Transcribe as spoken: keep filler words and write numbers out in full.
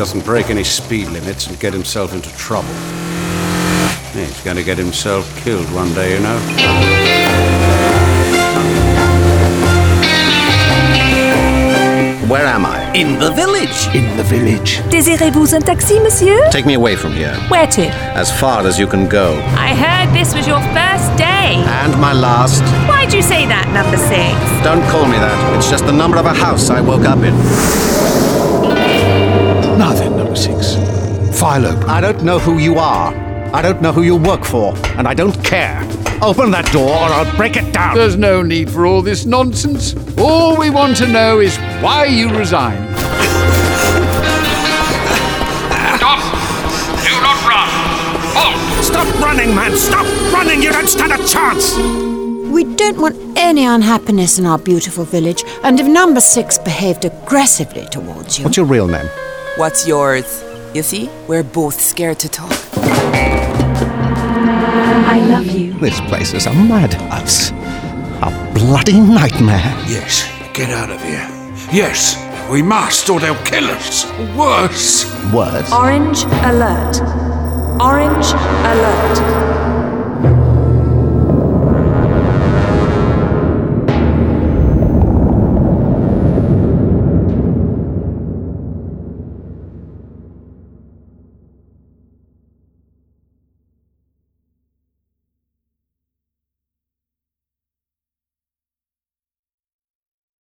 doesn't break any speed limits and get himself into trouble. Yeah, he's going to get himself killed one day, you know. Where am I? In the village. In the village. Désirez-vous un taxi, monsieur? Take me away from here. Where to? As far as you can go. I heard this was your first day. And my last. Why'd you say that, number six? Don't call me that. It's just the number of a house I woke up in. Now then, number six. File open. I don't know who you are. I don't know who you work for. And I don't care. Open that door or I'll break it down. There's no need for all this nonsense. All we want to know is why you resigned. Stop! Do not run! Halt! Stop running, man! Stop running! You don't stand a chance! We don't want any unhappiness in our beautiful village, and if number six behaved aggressively towards you... What's your real name? What's yours? You see, we're both scared to talk. I love you. This place is a madhouse. A bloody nightmare. Yes, get out of here. Yes, we must, or they'll kill us. Worse. Words? Orange alert. Orange alert.